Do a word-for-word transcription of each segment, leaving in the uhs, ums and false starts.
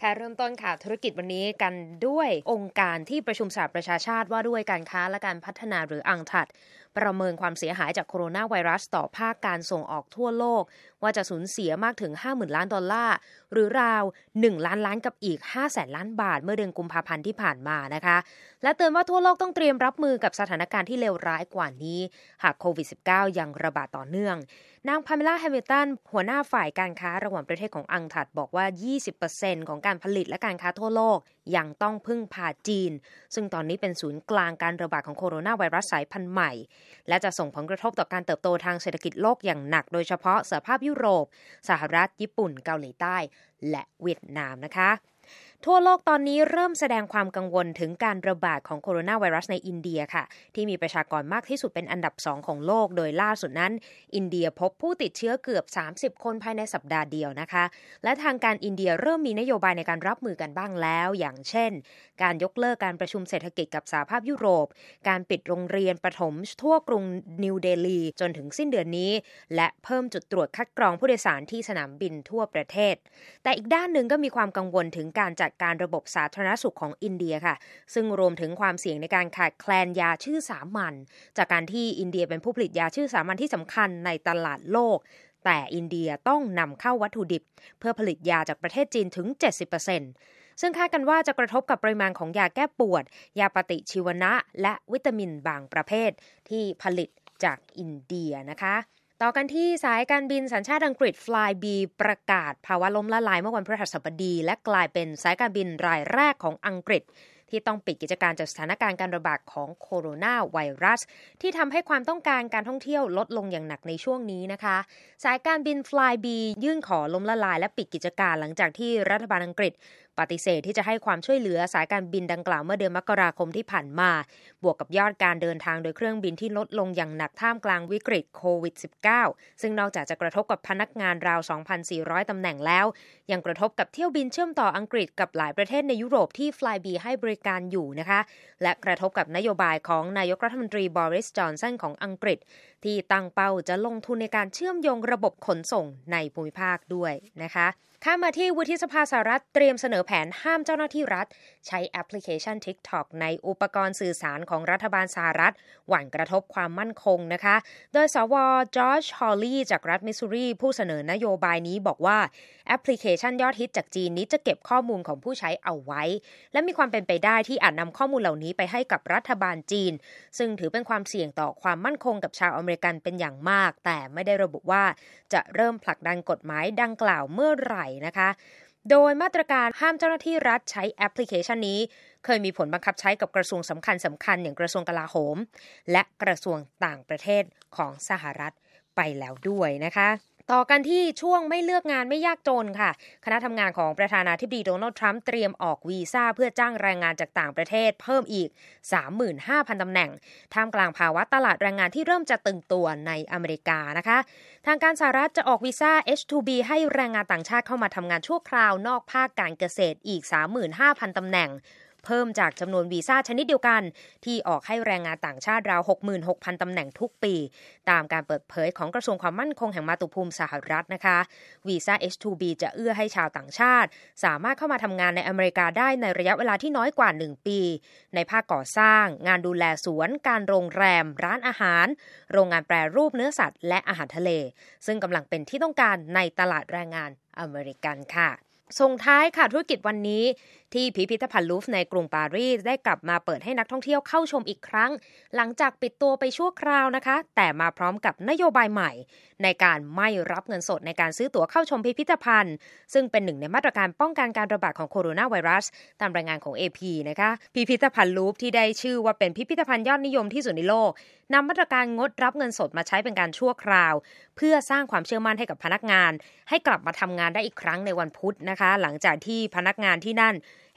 ค่ะเริ่มต้นค่ะธุรกิจวันนี้กันด้วยองค์การที่ประชุมสหประชาชาติว่าด้วยการค้าและการพัฒนาหรืออังทัดประเมินความเสียหายจากโคโรนาไวรัสต่อภาคการส่งออกทั่วโลกว่าจะสูญเสียมากถึง ห้าหมื่น ล้านดอลลาร์หรือราวหนึ่งล้านล้านกับอีก ห้าแสน ล้านบาทเมื่อเดือนกุมภาพันธ์ที่ผ่านมานะคะและเตือนว่าทั่วโลกต้องเตรียมรับมือกับสถานการณ์ที่เลวร้ายกว่านี้หากโควิด สิบเก้า ยังระบาดต่อเนื่องนางพาเมล่าแฮมิลตันหัวหน้าฝ่ายการค้าระหว่างประเทศของอังทัดบอกว่า ยี่สิบเปอร์เซ็นต์ ของการผลิตและการค้าทั่วโลกยังต้องพึ่งพาจีนซึ่งตอนนี้เป็นศูนย์กลางการระบาดของโคโรนาไวรัสสายพันธุ์ใหม่และจะส่งผลกระทบต่อการเติบโตทางเศรษฐกิจโลกอย่างหนักโดยเฉพาะสหภาพยุโรปสหรัฐญี่ปุ่นเกาหลีใต้และเวียดนามนะคะทั่วโลกตอนนี้เริ่มแสดงความกังวลถึงการระบาดของโคโรนาไวรัสในอินเดียค่ะที่มีประชากรมากที่สุดเป็นอันดับสองของโลกโดยล่าสุดนั้นอินเดียพบผู้ติดเชื้อเกือบสามสิบคนภายในสัปดาห์เดียวนะคะและทางการอินเดียเริ่มมีนโยบายในการรับมือกันบ้างแล้วอย่างเช่นการยกเลิกการประชุมเศรษฐกิจกับสหภาพยุโรปการปิดโรงเรียนประถมทั่วกรุงนิวเดลีจนถึงสิ้นเดือนนี้และเพิ่มจุดตรวจคัดกรองผู้โดยสารที่สนามบินทั่วประเทศแต่อีกด้านหนึ่งก็มีความกังวลถึงการจัดการระบบสาธารณสุขของอินเดียค่ะซึ่งรวมถึงความเสี่ยงในการขาดแคลนยาชื่อสามัญจากการที่อินเดียเป็นผู้ผลิตยาชื่อสามัญที่สำคัญในตลาดโลกแต่อินเดียต้องนำเข้าวัตถุดิบเพื่อผลิตยาจากประเทศจีนถึง เจ็ดสิบเปอร์เซ็นต์ ซึ่งคาดกันว่าจะกระทบกับปริมาณของยาแก้ปวดยาปฏิชีวนะและวิตามินบางประเภทที่ผลิตจากอินเดียนะคะต่อกันที่สายการบินสัญชาติอังกฤษ Flybe ประกาศภาวะล้มละลายเมื่อวันพฤหัสบดีและกลายเป็นสายการบินรายแรกของอังกฤษที่ต้องปิดกิจการจากสถานการณ์การระบาดของโคโรนาไวรัสที่ทำให้ความต้องการการท่องเที่ยวลดลงอย่างหนักในช่วงนี้นะคะสายการบิน Flybe ยื่นขอล้มละลายและปิดกิจการหลังจากที่รัฐบาลอังกฤษปฏิเสธที่จะให้ความช่วยเหลือสายการบินดังกล่าวเมื่อเดือนมกราคมที่ผ่านมาบวกกับยอดการเดินทางโดยเครื่องบินที่ลดลงอย่างหนักท่ามกลางวิกฤตโควิด สิบเก้า ซึ่งนอกจากจะกระทบกับพนักงานราว สองพันสี่ร้อย ตำแหน่งแล้วยังกระทบกับเที่ยวบินเชื่อมต่ออังกฤษกับหลายประเทศในยุโรปที่ Flybe ให้บริการอยู่นะคะและกระทบกับนโยบายของนายกรัฐมนตรีบอริส จอนสันของอังกฤษที่ตั้งเป้าจะลงทุนในการเชื่อมโยงระบบขนส่งในภูมิภาคด้วยนะคะข้ามมาที่วุฒิสภาสหรัฐเตรียมเสนอแผนห้ามเจ้าหน้าที่รัฐใช้แอปพลิเคชัน TikTok ในอุปกรณ์สื่อสารของรัฐบาลสหรัฐหวั่นกระทบความมั่นคงนะคะโดยสวจอร์จฮอลลีย์จากรัฐมิสซูรีผู้เสนอนโยบายนี้บอกว่าแอปพลิเคชันยอดฮิตจากจีนนี้จะเก็บข้อมูลของผู้ใช้เอาไว้และมีความเป็นไปได้ที่อาจนำข้อมูลเหล่านี้ไปให้กับรัฐบาลจีนซึ่งถือเป็นความเสี่ยงต่อความมั่นคงกับชาวอเมริกันเป็นอย่างมากแต่ไม่ได้ระบุว่าจะเริ่มผลักดันกฎหมายดังกล่าวเมื่อไหร่นะคะโดยมาตรการห้ามเจ้าหน้าที่รัฐใช้แอปพลิเคชันนี้เคยมีผลบังคับใช้กับกระทรวงสำคัญสำคัญอย่างกระทรวงกลาโหมและกระทรวงต่างประเทศของสหรัฐไปแล้วด้วยนะคะต่อกันที่ช่วงไม่เลือกงานไม่ยากจนค่ะคณะทำงานของประธานาธิบดีโดนัลด์ทรัมป์เตรียมออกวีซ่าเพื่อจ้างแรงงานจากต่างประเทศเพิ่มอีก สามหมื่นห้าพัน ตำแหน่งท่ามกลางภาวะตลาดแรงงานที่เริ่มจะตึงตัวในอเมริกานะคะทางการสหรัฐจะออกวีซ่า เอช ทู บี ให้แรงงานต่างชาติเข้ามาทำงานชั่วคราวนอกภาคการเกษตรอีก สามหมื่นห้าพัน ตำแหน่งเพิ่มจากจำนวนวีซ่าชนิดเดียวกันที่ออกให้แรงงานต่างชาติราว หกหมื่นหกพัน ตำแหน่งทุกปีตามการเปิดเผยของกระทรวงความมั่นคงแห่งมาตุภูมิสหรัฐนะคะวีซ่า เอช ทู บี จะเอื้อให้ชาวต่างชาติสามารถเข้ามาทำงานในอเมริกาได้ในระยะเวลาที่น้อยกว่าหนึ่งปีในภาคก่อสร้างงานดูแลสวนการโรงแรมร้านอาหารโรงงานแปรรูปเนื้อสัตว์และอาหารทะเลซึ่งกำลังเป็นที่ต้องการในตลาดแรงงานอเมริกันค่ะส่งท้ายค่ะธุรกิจวันนี้ที่พิพิธภัณฑ์ลูฟร์ในกรุงปารีสได้กลับมาเปิดให้นักท่องเที่ยวเข้าชมอีกครั้งหลังจากปิดตัวไปชั่วคราวนะคะแต่มาพร้อมกับนโยบายใหม่ในการไม่รับเงินสดในการซื้อตั๋วเข้าชมพิพิธภัณฑ์ซึ่งเป็นหนึ่งในมาตรการป้องกันการระบาดของโคโรนาไวรัสตามรายงานของ เอ พี นะคะพิพิธภัณฑ์ลูฟร์ที่ได้ชื่อว่าเป็นพิพิธภัณฑ์ยอดนิยมที่สุดในโลกนำมาตรการงดรับเงินสดมาใช้เป็นการชั่วคราวเพื่อสร้างความเชื่อมั่นให้กับพนักงานให้กลับมาทำงานได้อีกครั้งในวันพุธนะคะหลังจากที่พนักงานที่นั่น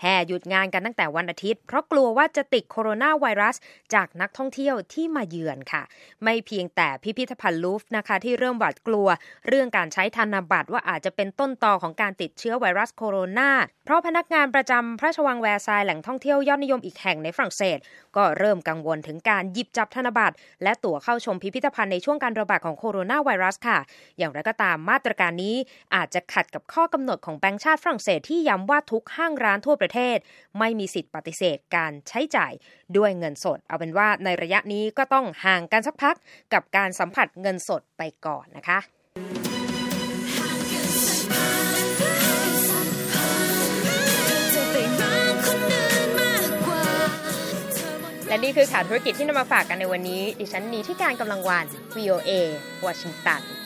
แห่หยุดงานกันตั้งแต่วันอาทิตย์เพราะกลัวว่าจะติดโคโรนาไวรัสจากนักท่องเที่ยวที่มาเยือนค่ะไม่เพียงแต่พิพิธภัณฑ์ลูฟร์นะคะที่เริ่มหวาดกลัวเรื่องการใช้ธนบัตรว่าอาจจะเป็นต้นตอของการติดเชื้อไวรัสโคโรนาเพราะพนักงานประจำพระราชวังแวร์ซายน์แหล่งท่องเที่ยวยอดนิยมอีกแห่งในฝรั่งเศสก็เริ่มกังวลถึงการหยิบจับธนบัตรและตั๋วเข้าชมพิพิธภัณฑ์ในช่วงการระบาดของโคโรนาไวรัสค่ะอย่างไรก็ตามมาตรการนี้อาจจะขัดกับข้อกำหนดของแบงก์ชาติฝรั่งเศสที่ย้ำว่าทุกห้างร้านทั่วประเทศไม่มีสิทธิ์ปฏิเสธการใช้จ่ายด้วยเงินสดเอาเป็นว่าในระยะนี้ก็ต้องห่างกันสักพักกับการสัมผัสเงินสดไปก่อนนะคะและนี่คือข่าวธุรกิจที่นำมาฝากกันในวันนี้ดิฉันนีที่การกำลังวัน วี โอ เอ วอชิงตัน